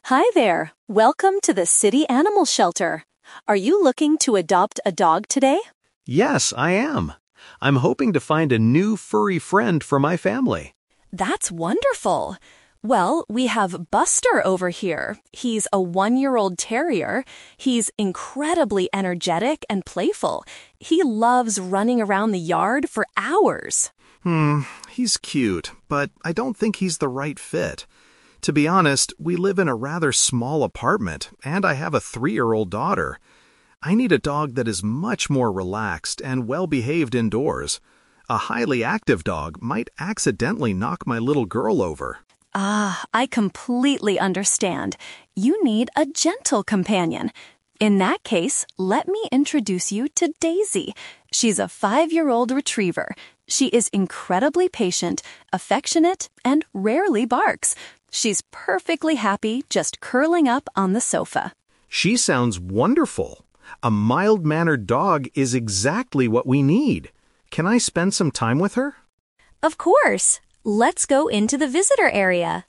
Hi there. Welcome to the City Animal Shelter. Are you looking to adopt a dog today? Yes, I am. I'm hoping to find a new furry friend for my family. That's wonderful. Well, we have Buster over here. He's a 1-year-old terrier. He's incredibly energetic and playful. He loves running around the yard for hours. He's cute, but I don't think he's the right fit. To be honest, we live in a rather small apartment, and I have a 3-year-old daughter. I need a dog that is much more relaxed and well-behaved indoors. A highly active dog might accidentally knock my little girl over. I completely understand. You need a gentle companion. In that case, let me introduce you to Daisy. She's a 5-year-old retriever. She is incredibly patient, affectionate, and rarely barks. She's perfectly happy just curling up on the sofa. She sounds wonderful. A mild-mannered dog is exactly what we need. Can I spend some time with her? Of course. Let's go into the visitor area.